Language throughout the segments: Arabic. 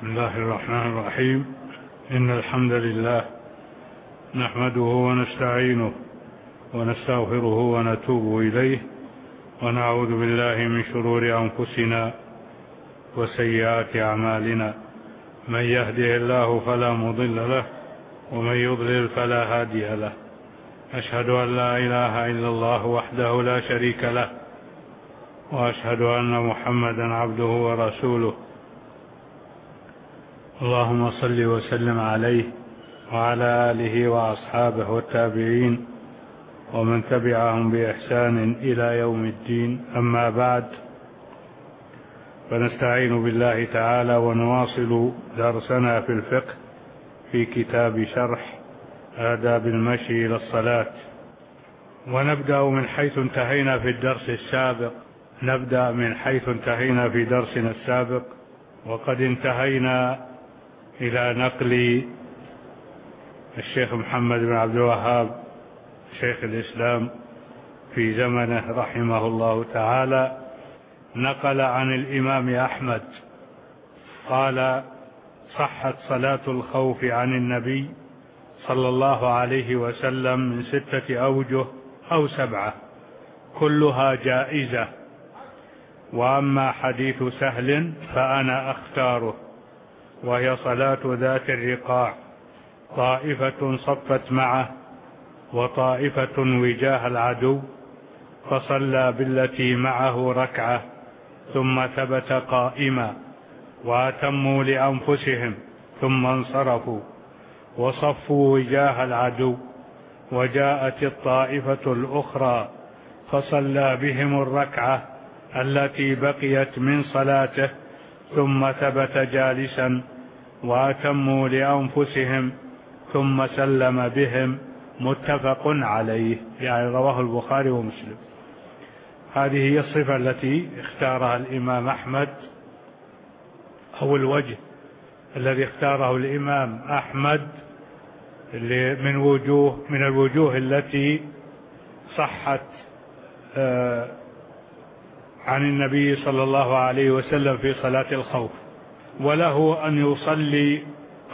بسم الله الرحمن الرحيم. إن الحمد لله نحمده ونستعينه ونستغفره ونتوب إليه ونعوذ بالله من شرور أنفسنا وسيئات أعمالنا. من يهده الله فلا مضل له ومن يضلل فلا هادي له. أشهد أن لا إله إلا الله وحده لا شريك له وأشهد أن محمدا عبده ورسوله. اللهم صل وسلم عليه وعلى آله وأصحابه والتابعين ومن تبعهم بإحسان إلى يوم الدين. أما بعد، فنستعين بالله تعالى ونواصل درسنا في الفقه في كتاب شرح آداب المشي إلى الصلاة، ونبدأ من حيث انتهينا في الدرس السابق. نبدأ من حيث انتهينا في درسنا السابق، وقد انتهينا إلى نقل الشيخ محمد بن عبد الوهاب شيخ الإسلام في زمنه رحمه الله تعالى، نقل عن الإمام أحمد قال: صحت صلاة الخوف عن النبي صلى الله عليه وسلم من 6 أوجه أو 7 كلها جائزة، وأما حديث سهل فأنا أختاره، وهي صلاة ذات الرقاع، طائفة صفت معه وطائفة وجاه العدو، فصلى بالتي معه ركعة ثم ثبت قائما، وأتموا لأنفسهم ثم انصرفوا وصفوا وجاه العدو، وجاءت الطائفة الأخرى فصلى بهم الركعة التي بقيت من صلاته ثم ثبت جالسا، وأتموا لأنفسهم ثم سلم بهم، متفق عليه. يعني رواه البخاري ومسلم. هذه هي الصفة التي اختارها الإمام أحمد، أو الوجه الذي اختاره الإمام أحمد من الوجوه التي صحت عن النبي صلى الله عليه وسلم في صلاة الخوف. وله أن يصلي،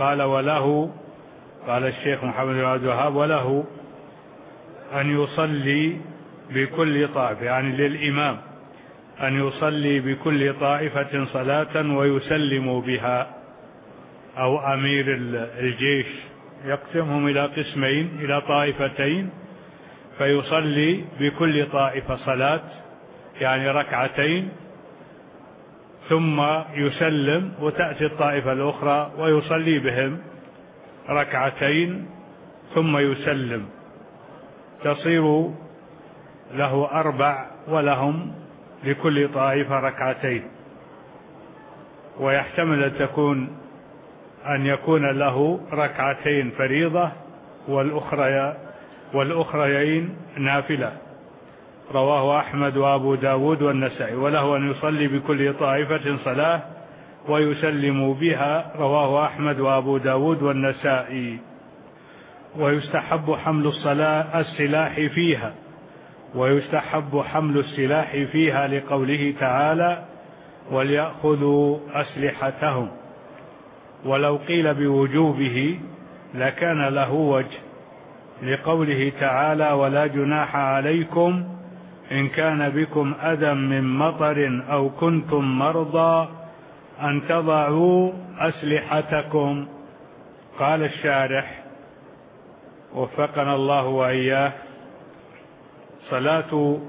قال الشيخ محمد بن عبد الوهاب: وله أن يصلي بكل طائفة، يعني للإمام أن يصلي بكل طائفة صلاة ويسلم بها، أو أمير الجيش يقسمهم إلى قسمين، إلى طائفتين، فيصلي بكل طائفة صلاة، يعني ركعتين، ثم يسلم، وتأتي الطائفة الأخرى ويصلي بهم ركعتين ثم يسلم، تصير له 4 ولهم لكل طائفة ركعتين. ويحتمل أن يكون له ركعتين فريضة والأخريين نافلة. رواه أحمد وأبو داود والنسائي. وله أن يصلي بكل طائفة صلاة ويسلم بها. رواه أحمد وأبو داود والنسائي. ويستحب حمل السلاح فيها لقوله تعالى: وليأخذوا أسلحتهم. ولو قيل بوجوبه لكان له وجه، لقوله تعالى: ولا جناح عليكم إن كان بكم أذى من مطر أو كنتم مرضى أن تضعوا أسلحتكم. قال الشارح وفقنا الله وإياه: صلاة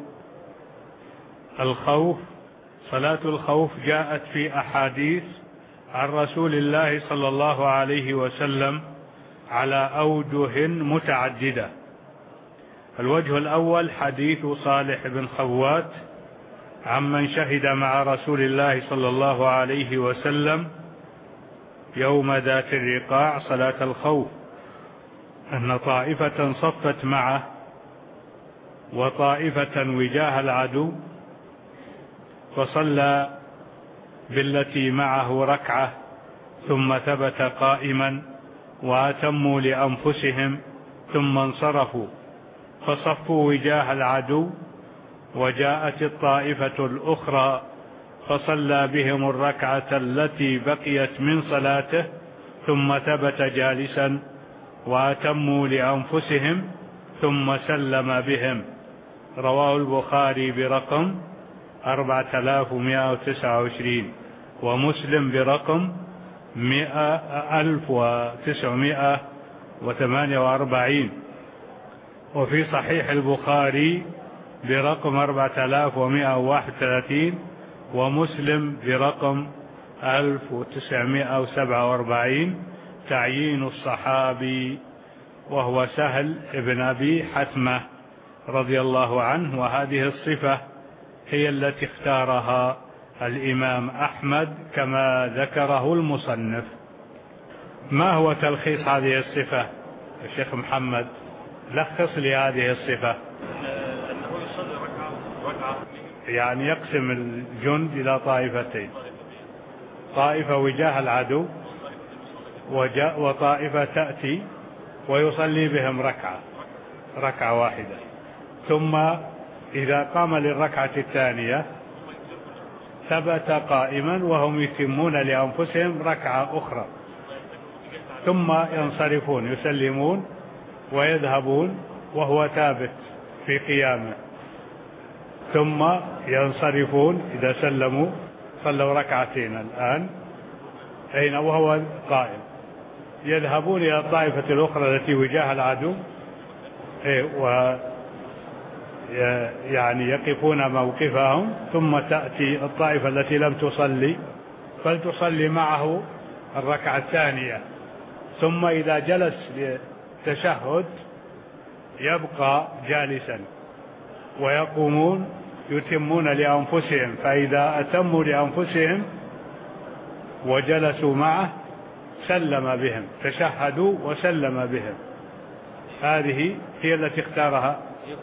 الخوف جاءت في أحاديث عن رسول الله صلى الله عليه وسلم على أوجه متعددة. الوجه الأول حديث صالح بن خوات عمن شهد مع رسول الله صلى الله عليه وسلم يوم ذات الرقاع صلاة الخوف، أن طائفة صفت معه وطائفة وجاه العدو، فصلى بالتي معه ركعة ثم ثبت قائما، وأتموا لأنفسهم ثم انصرفوا فصفوا وجاه العدو، وجاءت الطائفة الأخرى فصلى بهم الركعة التي بقيت من صلاته ثم ثبت جالسا وأتموا لأنفسهم ثم سلم بهم. رواه البخاري برقم 4129 ومسلم برقم 1948. وفي صحيح البخاري برقم 4131 ومسلم برقم 1947 تعيين الصحابي وهو سهل بن أبي حثمة رضي الله عنه. وهذه الصفة هي التي اختارها الإمام أحمد كما ذكره المصنف. ما هو تلخيص هذه الصفة الشيخ محمد؟ لخص لي هذه الصفة. أنه يصلي ركعة يعني يقسم الجند إلى طائفتين، طائفة وجاه العدو وطائفة تأتي ويصلي بهم ركعة واحدة، ثم إذا قام للركعة الثانية ثبت قائما وهم يتمون لأنفسهم ركعة أخرى، ثم ينصرفون يسلمون ويذهبون وهو ثابت في قيامه، ثم ينصرفون إذا سلموا صلوا ركعتين الآن أين وهو قائم، يذهبون إلى الطائفة الأخرى التي وجاه العدو يعني يقفون موقفهم، ثم تأتي الطائفة التي لم تصلي فلتصلي معه الركعة الثانية، ثم إذا جلس للتشهد يبقى جالسا ويقومون يتمون لأنفسهم، فإذا أتموا لأنفسهم وجلسوا معه سلم بهم، تشهدوا وسلم بهم. هذه هي التي اختارها.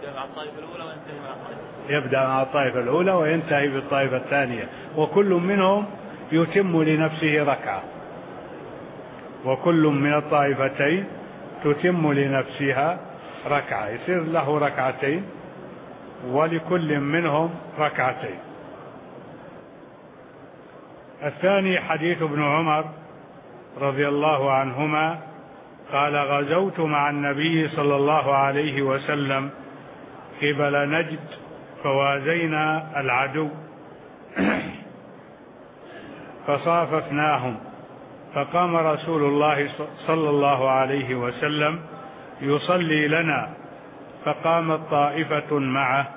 يبدأ مع الطائفة الأولى وينتهي بالطائفة الثانية، وكل منهم يتم لنفسه ركعة، وكل من الطائفتين تتم لنفسها ركعة، يصير له ركعتين ولكل منهم ركعتين. الثاني حديث ابن عمر رضي الله عنهما قال: غزوت مع النبي صلى الله عليه وسلم قبل نجد فوازينا العدو فصاففناهم، فقام رسول الله صلى الله عليه وسلم يصلي لنا، فقامت طائفة معه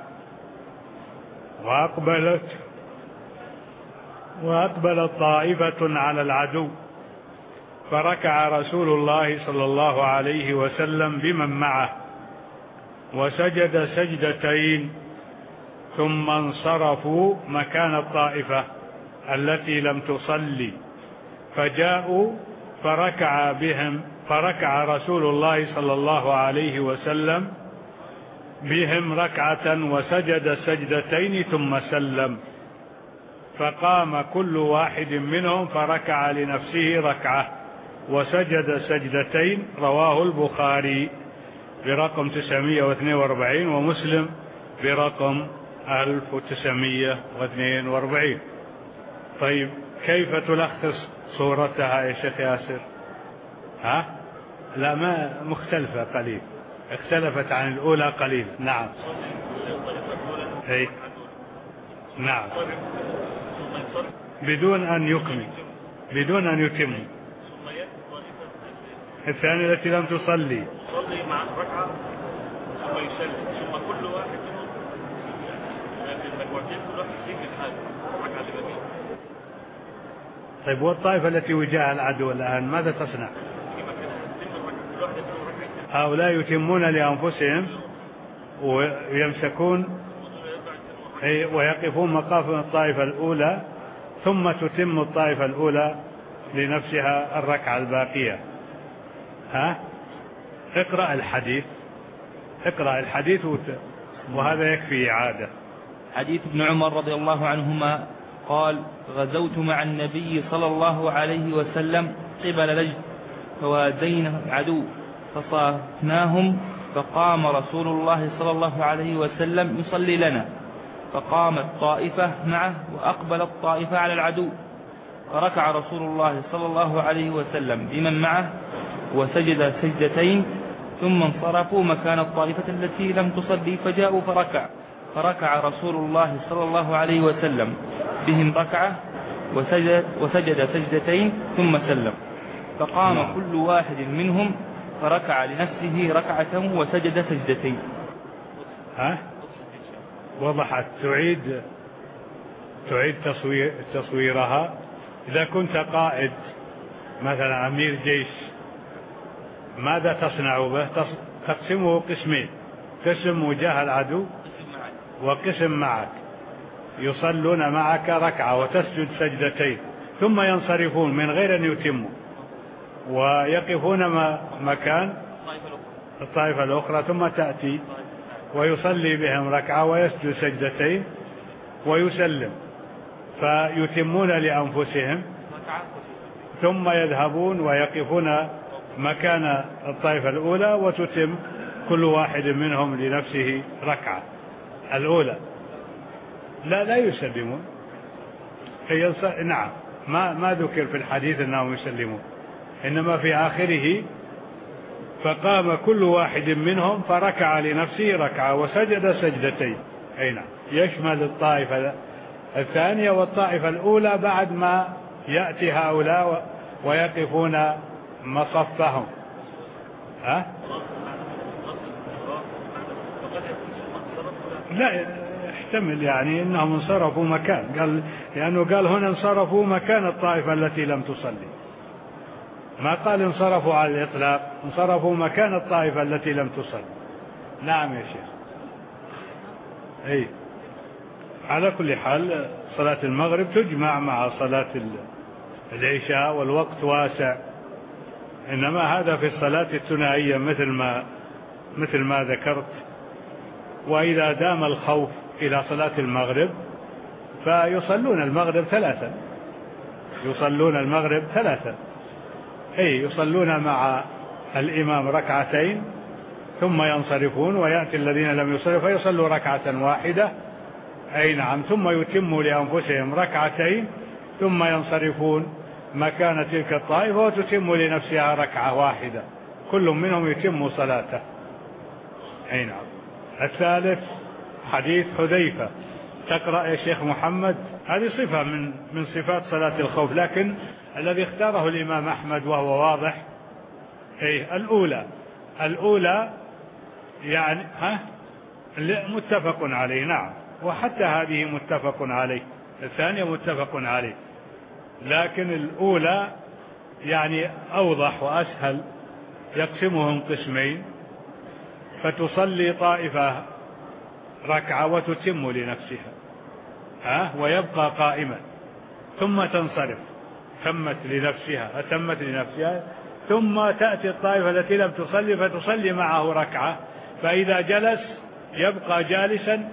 وأقبلت طائفة على العدو، فركع رسول الله صلى الله عليه وسلم بمن معه وسجد سجدتين، ثم انصرفوا مكان الطائفة التي لم تصلي، فجاءوا فركع بهم، فركع رسول الله صلى الله عليه وسلم بهم ركعة وسجد سجدتين ثم سلم، فقام كل واحد منهم فركع لنفسه ركعة وسجد سجدتين. رواه البخاري برقم 942 ومسلم برقم 1942. طيب كيف تلخص صورتها يا شيخ ياسر؟ لا، ما مختلفة قليل، اختلفت عن الأولى قليل. نعم نعم، بدون أن يكمل، بدون أن يتم. الثانية التي لم تصلي مع ركعة ثم يسلم، ثم كل واحد منهم المجموعتين كل واحد يسيب الحاجة ركعة لبنين. طيب والطائفة التي وجاء العدو الآن ماذا تصنع؟ هؤلاء يتمون لأنفسهم ويمسكون ويقفون مقام الطائفة الأولى، ثم تتم الطائفة الأولى لنفسها الركعة الباقية. اقرأ الحديث وهذا يكفي إعادة. حديث ابن عمر رضي الله عنهما قال: غزوت مع النبي صلى الله عليه وسلم قبل نجد فوازينا العدو فصافناهم، فقام رسول الله صلى الله عليه وسلم يصلي لنا، فقامت طائفة معه وأقبلت طائفة على العدو، فركع رسول الله صلى الله عليه وسلم بمن معه وسجد سجدتين، ثم انصرفوا مكان الطائفة التي لم تصلي فجاءوا فركع رسول الله صلى الله عليه وسلم بهم ركعة وسجد سجدتين ثم سلم، فقام كل واحد منهم فركع لنفسه ركعة وسجد سجدتين. وضحت. تعيد تصويرها. إذا كنت قائد مثلا أمير جيش، ماذا تصنع به؟ تقسمه قسمين، قسم وجاه العدو وقسم معك، يصلون معك ركعة وتسجد سجدتين ثم ينصرفون من غير أن يتموا ويقفون مكان الطائفة الأخرى، ثم تأتي ويصلي بهم ركعة ويسجد سجدتين ويسلم، فيتمون لأنفسهم ثم يذهبون ويقفون مكان الطائفة الأولى وتتم كل واحد منهم لنفسه ركعة الأولى. لا يسلمون. نعم، ما ذكر في الحديث أنهم يسلمون، إنما في آخره فقام كل واحد منهم فركع لنفسه ركعة وسجد سجدتين. أي نعم، يشمل الطائفة الثانية والطائفة الأولى بعد ما يأتي هؤلاء ويقفون مصفهم. لا يحتمل يعني إنهم انصرفوا مكان، لأنه قال هنا انصرفوا مكان الطائفة التي لم تصلي، ما قال انصرفوا على الإطلاق، انصرفوا مكان الطائفة التي لم تصلي. نعم يا شيخ. أي على كل حال صلاة المغرب تجمع مع صلاة العشاء والوقت واسع، إنما هذا في الصلاة الثنائية مثل ما ذكرت. وإذا دام الخوف إلى صلاة المغرب فيصلون المغرب ثلاثا، يصلون مع الإمام ركعتين ثم ينصرفون ويأتي الذين لم يصلوا فيصلوا ركعة واحدة. أي نعم، ثم يتموا لأنفسهم ركعتين ثم ينصرفون مكان تلك الطائفة وتتم لنفسها ركعة واحدة، كل منهم يتم صلاته. أي نعم. الثالث حديث حذيفة. تقرأ يا شيخ محمد. هذه صفة من صفات صلاة الخوف، لكن الذي اختاره الإمام أحمد وهو واضح الأولى يعني متفق عليه. نعم، وحتى هذه متفق عليه، الثانية متفق عليه، لكن الأولى يعني أوضح وأسهل. يقسمهم قسمين، فتصلي طائفة ركعة وتتم لنفسها ويبقى قائما، ثم تنصرف، أتمت لنفسها، ثم تأتي الطائفة التي لم تصلي فتصلي معه ركعة، فإذا جلس يبقى جالسا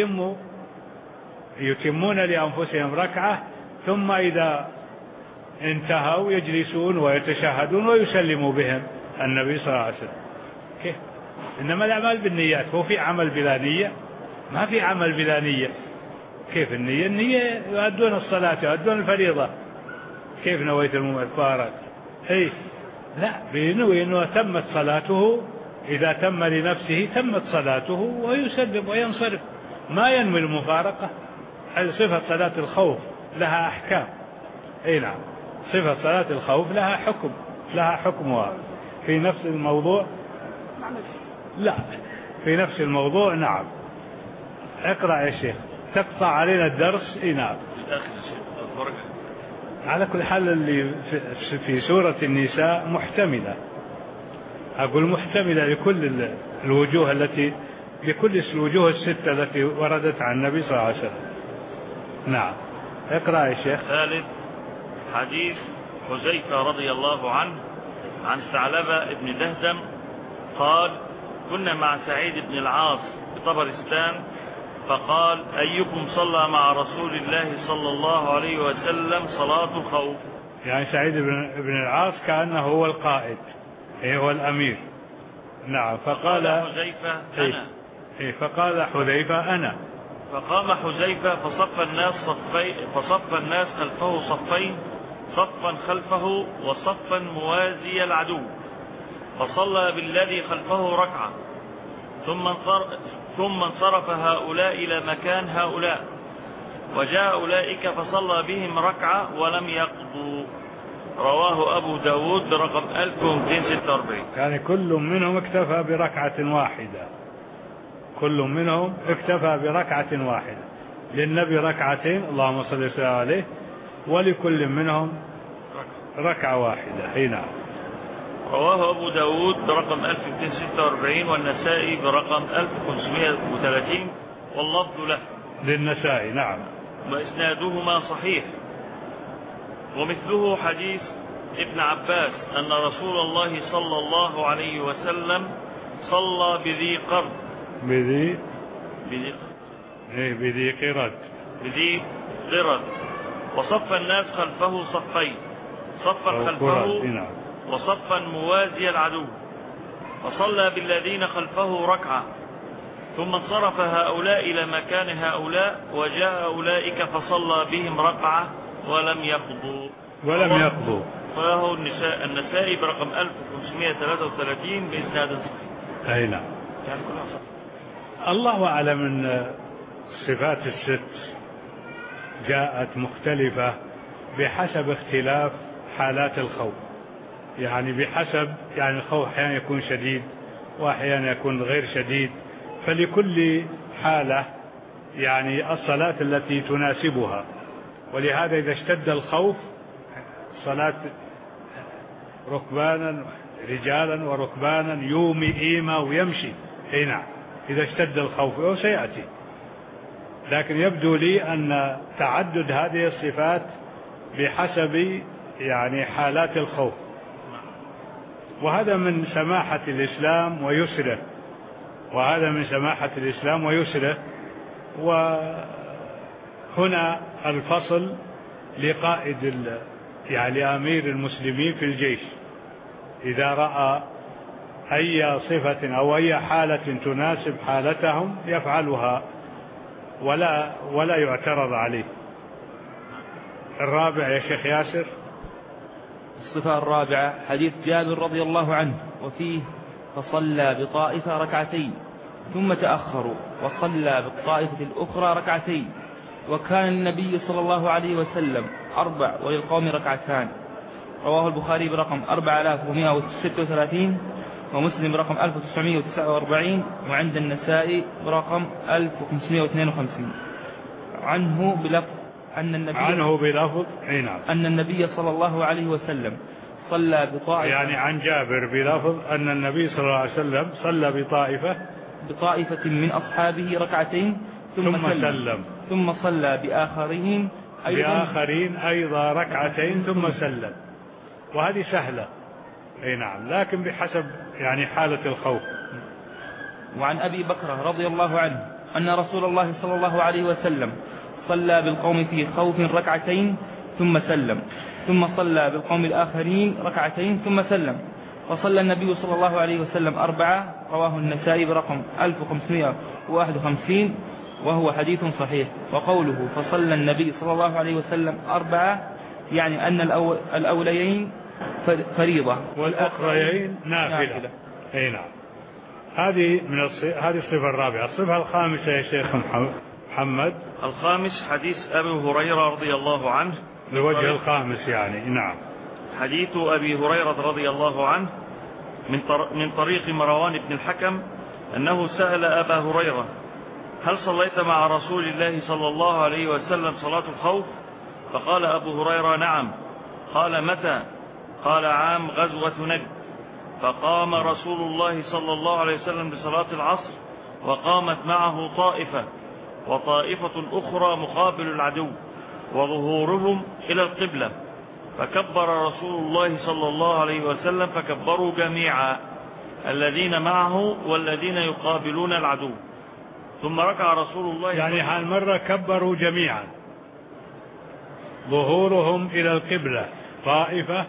يتمون لأنفسهم ركعة، ثم إذا انتهوا يجلسون ويتشهدون ويسلموا بهم النبي صلى الله عليه وسلم. كيف؟ إنما الأعمال بالنيات، هو في عمل بلا نية؟ ما في عمل بلا نية. كيف النية يؤدون الصلاة يؤدون الفريضة، كيف نويت المفارقة؟ لا، بينوي أنه تمت صلاته، إذا تم لنفسه تمت صلاته ويسلم وينصرف، ما ينوي المفارقة. هذه صفة صلاة الخوف لها أحكام. نعم، صفة صلاة الخوف لها حكمها في نفس الموضوع. لا، في نفس الموضوع. نعم، اقرأ يا شيخ، تقطع علينا الدرس. نعم. على كل حال اللي في سورة النساء محتملة، أقول محتملة لكل الوجوه لكل الوجوه الستة التي وردت عن النبي صلى الله عليه وسلم. نعم، اقرأ يا شيخ. ثالث حديث حذيفة رضي الله عنه عن ثعلبة بن دهدم قال: كنا مع سعيد بن العاص بطبرستان، فقال: أيكم صلى مع رسول الله صلى الله عليه وسلم صلاة الخوف؟ يعني سعيد بن العاص كأنه هو القائد، هو الأمير. نعم. فقال حذيفة أنا. فقال حذيفة أنا. فقام حذيفة فصف الناس خلفه صفين، صفا خلفه وصفا موازي العدو، فصلى بالذي خلفه ركعة، ثم انصرف هؤلاء إلى مكان هؤلاء، وجاء أولئك فصلى بهم ركعة ولم يقضوا. رواه أبو داود برقم 1246. يعني كل منهم اكتفى بركعة واحدة، كل منهم اكتفى بركعة واحدة، للنبي ركعتين اللهم صل وسلم عليه، ولكل منهم ركعة واحدة. هنا رواه أبو داود برقم 1246 والنسائي برقم 1530 واللفظ له للنسائي. نعم. وإسنادهما صحيح. ومثله حديث ابن عباس أن رسول الله صلى الله عليه وسلم صلى بذي قرد بذي قرد وصف الناس خلفه صفين، صفا خلفه وصفا موازي العدو، فصلى بالذين خلفه ركعة، ثم انصرف هؤلاء إلى مكان هؤلاء، وجاء أولئك فصلى بهم ركعة ولم يقضوا. فهو النسائي برقم 1533 بإسناد صحيح. أي نعم. الله أعلم أن الصفات الست جاءت مختلفة بحسب اختلاف حالات الخوف، يعني بحسب يعني الخوف أحيانا يكون شديد وأحيانا يكون غير شديد، فلكل حالة يعني الصلاة التي تناسبها. ولهذا إذا اشتد الخوف صلاة ركبانا رجالا وركبانا يومي إيما ويمشي. نعم إذا اشتد الخوف وسيأتي، لكن يبدو لي أن تعدد هذه الصفات بحسب يعني حالات الخوف، وهذا من سماحة الإسلام ويسره، وهنا الفصل لقائد يعني أمير المسلمين في الجيش، إذا رأى أي صفة أو أي حالة تناسب حالتهم يفعلها ولا يعترض عليه. الرابع يا شيخ ياسر. الصفة الرابعة حديث جابر رضي الله عنه، وفيه فصلى بطائفة ركعتين ثم تأخروا وصلى بالطائفة الأخرى ركعتين، وكان النبي صلى الله عليه وسلم 4 وللقوم ركعتان. رواه البخاري برقم 4136 ومسلم برقم 1949 وعند النسائي برقم 1552. عنه بلفظ أن النبي صلى الله عليه وسلم صلى بطائفة، يعني عن جابر بلفظ أن النبي صلى الله عليه وسلم صلى بطائفة من أصحابه ركعتين ثم صلى بآخرين أيضا ركعتين ثم سلم. وهذه سهلة. نعم، لكن بحسب يعني حالة الخوف. وعن أبي بكر رضي الله عنه أن رسول الله صلى الله عليه وسلم صلى بالقوم في خوف ركعتين ثم سلم، ثم صلى بالقوم الآخرين ركعتين ثم سلم، وصلى النبي صلى الله عليه وسلم 4. رواه النسائي برقم 1551 وهو حديث صحيح. وقوله فصلى النبي صلى الله عليه وسلم 4 يعني أن الأوليين فريضة والأخرين نافلة. نعم. هذه الصفة الرابعة. الصفة الخامسة يا شيخ محمد. الخامس حديث أبي هريرة رضي الله عنه لوجه الخامس يعني. نعم. حديث أبي هريرة رضي الله عنه من طريق مروان بن الحكم أنه سأل أبا هريرة: هل صليت مع رسول الله صلى الله عليه وسلم صلاة الخوف؟ فقال أبو هريرة: نعم. قال: متى؟ قال: عام غزوة نجد. فقام رسول الله صلى الله عليه وسلم بصلاة العصر، وقامت معه طائفة وطائفة أخرى مقابل العدو، وظهورهم إلى القبلة، فكبر رسول الله صلى الله عليه وسلم فكبروا جميعا، الذين معه والذين يقابلون العدو، ثم ركع رسول الله يعني هالمرة كبروا جميعا، ظهورهم إلى القبلة طائفة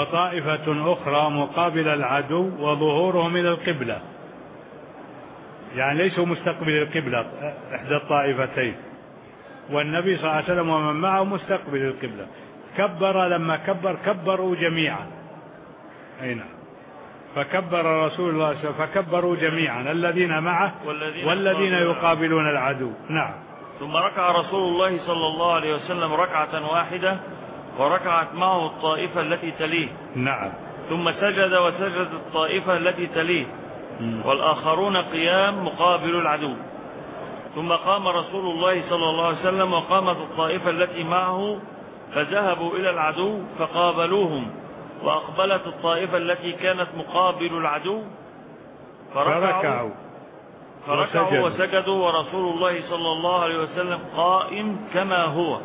وطائفة أخرى مقابل العدو وظهورهم إلى القبلة. يعني ليسوا مستقبل القبلة إحدى الطائفتين، والنبي صلى الله عليه وسلم ومن معه مستقبل القبلة. كبر، لما كبروا جميعا. أي نعم. فكبر رسول الله صلى الله عليه وسلم فكبروا جميعا الذين معه والذين يقابلون العدو. نعم. ثم ركع رسول الله صلى الله عليه وسلم ركعة واحدة وركعت معه الطائفة التي تليه. نعم. ثم سجد وسجد الطائفة التي تليه والآخرون قيام مقابل العدو. ثم قام رسول الله صلى الله عليه وسلم وقامت الطائفة التي معه فذهبوا إلى العدو فقابلوهم، وأقبلت الطائفة التي كانت مقابل العدو فركعوا وسجدوا ورسول الله صلى الله عليه وسلم قائم كما هو.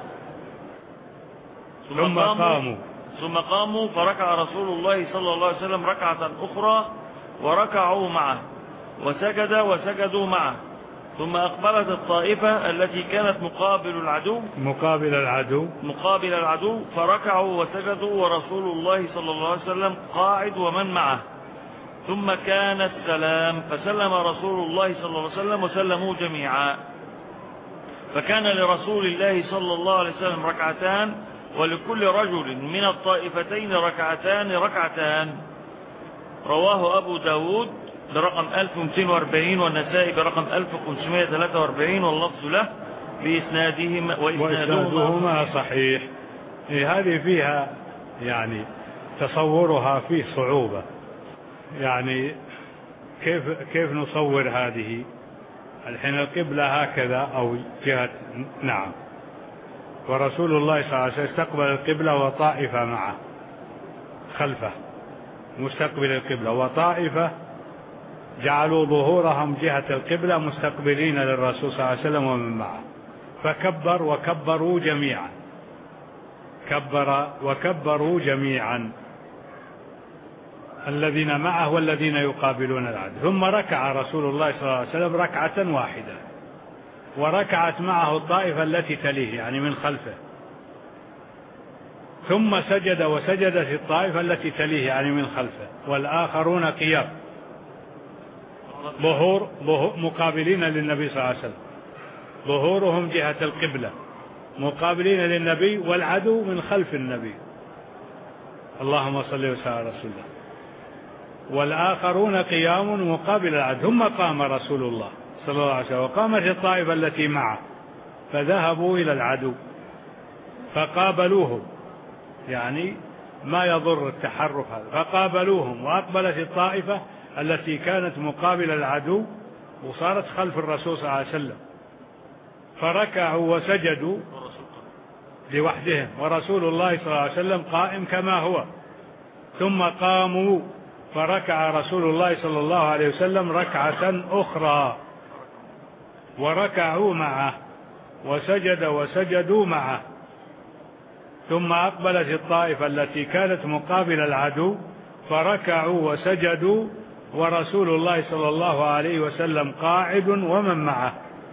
ثم قاموا فركع رسول الله صلى الله عليه وسلم ركعة أخرى وركعوا معه وسجدوا معه. ثم أقبلت الطائفة التي كانت مقابل العدو فركعوا وسجدوا ورسول الله صلى الله عليه وسلم قاعد ومن معه. ثم كان السلام فسلم رسول الله صلى الله عليه وسلم وسلموا جميعا. فكان لرسول الله صلى الله عليه وسلم ركعتان ولكل رجل من الطائفتين ركعتان. رواه أبو داود برقم 1240 والنسائي برقم 1543 واللفظ له وإسنادهما صحيح. هذه فيها يعني تصورها فيه صعوبة، يعني كيف نصور هذه الحين القبلة هكذا أو جهة. نعم. ورسول الله صلى الله عليه وسلم استقبل القبلة وطائفة معه خلفه مستقبل القبلة، وطائفة جعلوا ظهورهم جهة القبلة مستقبلين للرسول صلى الله عليه وسلم ومن معه. فكبر وكبروا جميعا الذين معه والذين يقابلون العدو. ثم ركع رسول الله صلى الله عليه وسلم ركعة واحدة وركعت معه الطائفة التي تليه يعني من خلفه. ثم سجد وسجدت الطائفة التي تليه يعني من خلفه، والآخرون قيام ظهور مقابلين للنبي صلى الله عليه وسلم، ظهورهم جهة القبلة مقابلين للنبي والعدو من خلف النبي. اللهم صل وسلم على رسول الله. والآخرون قيام مقابل العدو. ثم قام رسول الله صلى الله عليه وسلم وقامت الطائفة التي معه فذهبوا إلى العدو فقابلوهم، يعني ما يضر التحرك هذا، فقابلوهم وأقبلت الطائفة التي كانت مقابل العدو وصارت خلف الرسول صلى الله عليه وسلم فركعوا وسجدوا لوحدهم ورسول الله صلى الله عليه وسلم قائم كما هو. ثم قاموا فركع رسول الله صلى الله عليه وسلم ركعة أخرى وركعوا معه وسجدوا معه. ثم أقبلت الطائفة التي كانت مقابل العدو فركعوا وسجدوا ورسول الله صلى الله عليه وسلم قاعد ومن معه.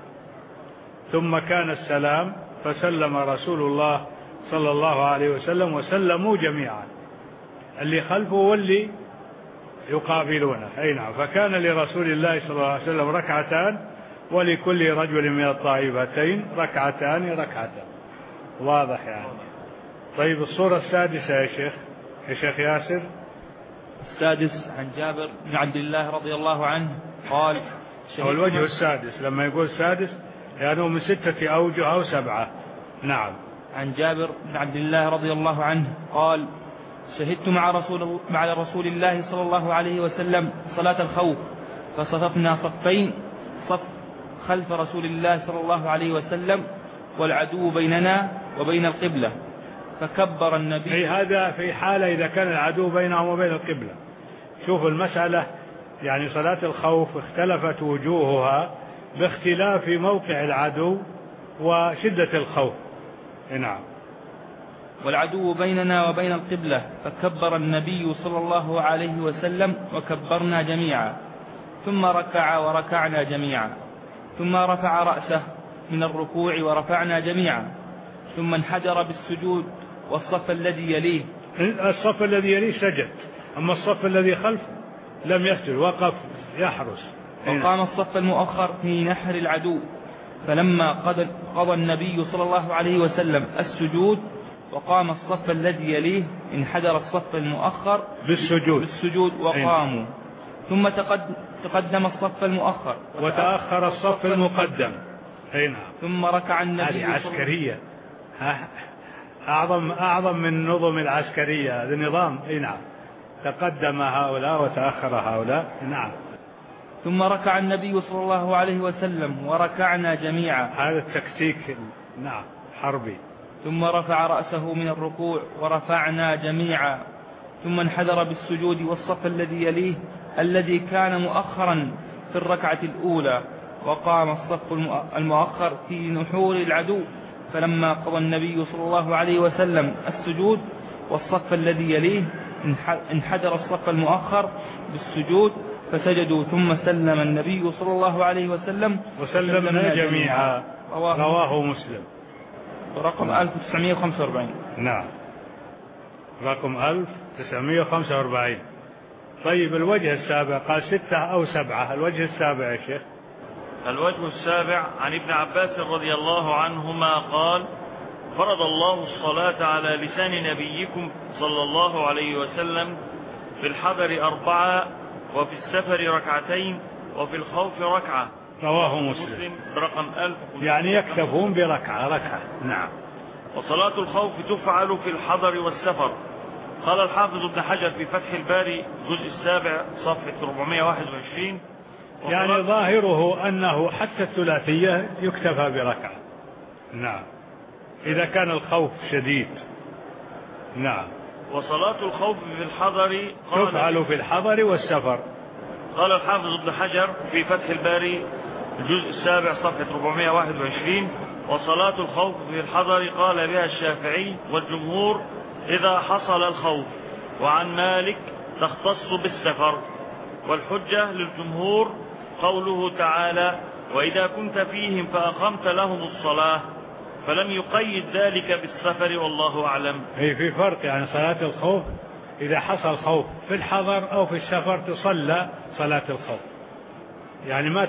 ثم كان السلام فسلم رسول الله صلى الله عليه وسلم وسلموا جميعا، اللي خلفه واللي يقابلونه. أي نعم. فكان لرسول الله صلى الله عليه وسلم ركعتان ولكل رجل من الطائفتين ركعتان. واضح يعني. طيب الصورة السادسة يا شيخ ياسر. السادس عن جابر بن عبد الله رضي الله عنه قال أو الوجه السادس لما يقول سادس يعني من 6 أوجه أو 7. نعم. عن جابر بن عبد الله رضي الله عنه قال شهدت مع رسول الله صلى الله عليه وسلم صلاة الخوف فصففنا صفين، صف خلف رسول الله صلى الله عليه وسلم والعدو بيننا وبين القبلة فكبر النبي. في هذا في حالة إذا كان العدو بينهم وبين القبلة. شوف المسألة يعني صلاة الخوف اختلفت وجوهها باختلاف موقع العدو وشدة الخوف. نعم. والعدو بيننا وبين القبلة فكبر النبي صلى الله عليه وسلم وكبرنا جميعا، ثم ركع وركعنا جميعا، ثم رفع رأسه من الركوع ورفعنا جميعا، ثم انحدر بالسجود والصف الذي يليه. الصف الذي يليه سجد، أما الصف الذي خلف لم يسجد، وقف يحرس. وقام الصف المؤخر في نحر العدو. فلما قضى النبي صلى الله عليه وسلم السجود وقام الصف الذي يليه انحدر الصف المؤخر بالسجود وقاموا. ثم تقدم الصف المؤخر وتأخر الصف المقدم. نعم. ثم ركع النبي. هذه عسكرية، أعظم من النظم العسكرية، هذا نظام. نعم. تقدم هؤلاء وتأخر هؤلاء. نعم. ثم ركع النبي صلى الله عليه وسلم وركعنا جميعا. هذا التكتيك نعم حربي. ثم رفع رأسه من الركوع ورفعنا جميعا. ثم انحدر بالسجود والصف الذي يليه الذي كان مؤخرا في الركعة الأولى. وقام الصف المؤخر في نحور العدو. فلما قضى النبي صلى الله عليه وسلم السجود والصف الذي يليه انحدر الصف المؤخر بالسجود فسجدوا. ثم سلم النبي صلى الله عليه وسلم وسلمنا جميعا. رواه مسلم. رقم 1945. نعم، رقم 1945. طيب الوجه السابع قال 6 أو 7. الوجه السابع يا شيخ. الوجه السابع عن ابن عباس رضي الله عنهما قال: فرض الله الصلاة على لسان نبيكم صلى الله عليه وسلم في الحضر 4 وفي السفر 2 وفي الخوف 1. رواه مسلم برقم 1000. يعني يكتفون بركعة. نعم. وصلاة الخوف تفعل في الحضر والسفر. قال الحافظ ابن حجر في فتح الباري الجزء 7 صفحة 421. يعني ظاهره أنه حتى الثلاثية يكتفى بركعة. نعم، إذا كان الخوف شديد. نعم. وصلاة الخوف في الحضر تفعل في الحضر والسفر. قال الحافظ ابن حجر في فتح الباري الجزء 7 صفحة 421: وصلاة الخوف في الحضر قال بها الشافعي والجمهور إذا حصل الخوف، وعن مالك تختص بالسفر. والحجة للجمهور قوله تعالى: وإذا كنت فيهم فأقمت لهم الصلاة، فلم يقيد ذلك بالسفر والله أعلم. في فرق، يعني صلاة الخوف إذا حصل خوف في الحضر أو في السفر تصلى صلاة الخوف، يعني ما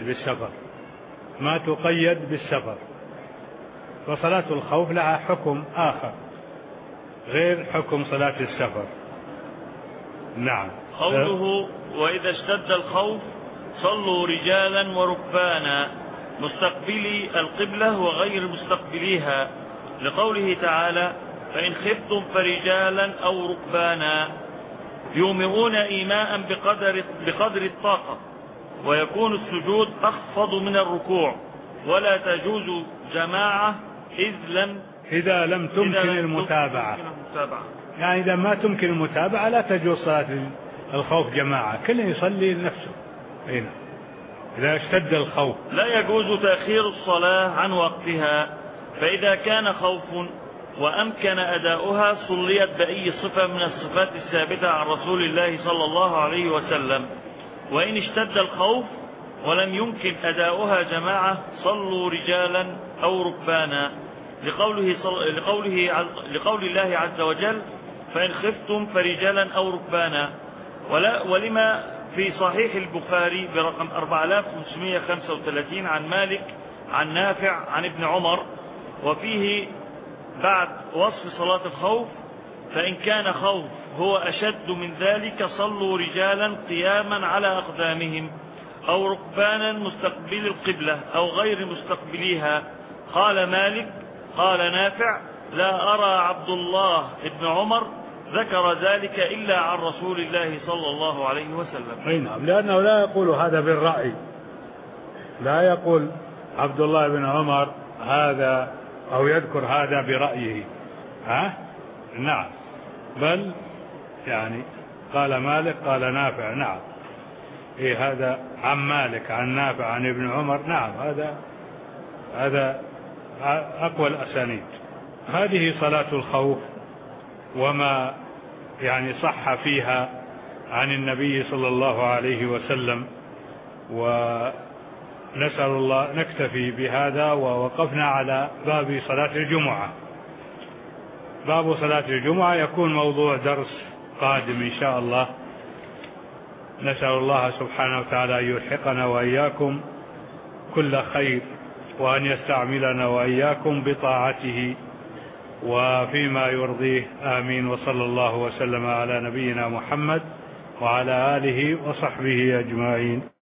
تقيد بالسفر. وصلاة الخوف لها حكم آخر غير حكم صلاة السفر. نعم. قوله: وإذا اشتد الخوف صلوا رجالا وركبانا مستقبلي القبلة وغير مستقبليها، لقوله تعالى: فإن خفتم فرجالا أو ركبانا، يومئون إيماء بقدر الطاقة. ويكون السجود أخفض من الركوع، ولا تجوز جماعة إذا لم تمكن المتابعة. يعني إذا ما تمكن المتابعة لا تجوز صلاة الخوف جماعة، كل يصلي لنفسه. هنا إذا اشتد الخوف لا يجوز تأخير الصلاة عن وقتها، فإذا كان خوف وأمكن أداؤها صليت بأي صفة من الصفات الثابتة عن رسول الله صلى الله عليه وسلم. وإن اشتد الخوف ولم يمكن أداؤها جماعة صلوا رجالا أو ركبانا، لقول الله عز وجل: فإن خفتم فرجالا أو ركبانا. ولما في صحيح البخاري برقم 4535 عن مالك عن نافع عن ابن عمر، وفيه بعد وصف صلاة الخوف: فإن كان خوف هو أشد من ذلك صلوا رجالا قياما على أقدامهم أو ركبانا مستقبل القبلة أو غير مستقبليها. قال مالك: قال نافع: لا أرى عبد الله ابن عمر ذكر ذلك إلا عن رسول الله صلى الله عليه وسلم. نعم، لأنه لا يقول هذا بالرأي، لا يقول عبد الله بن عمر هذا أو يذكر هذا برأيه. نعم، بل يعني قال مالك قال نافع. نعم، هذا عن مالك عن نافع عن ابن عمر. نعم، هذا أقوى الأسانيد. هذه صلاة الخوف وما يعني صح فيها عن النبي صلى الله عليه وسلم. ونسأل الله نكتفي بهذا. ووقفنا على باب صلاة الجمعة. باب صلاة الجمعة يكون موضوع درس قادم إن شاء الله. نسأل الله سبحانه وتعالى أن يلحقنا وإياكم كل خير، وأن يستعملنا وإياكم بطاعته وفيما يرضيه، آمين. وصلى الله وسلم على نبينا محمد وعلى آله وصحبه أجمعين.